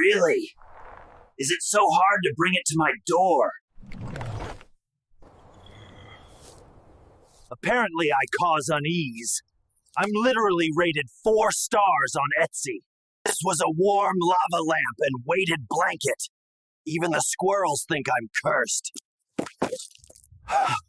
Really? Is it so hard to bring it to my door? Apparently I cause unease. I'm literally rated 4 stars on Etsy. This was a warm lava lamp and weighted blanket. Even the squirrels think I'm cursed.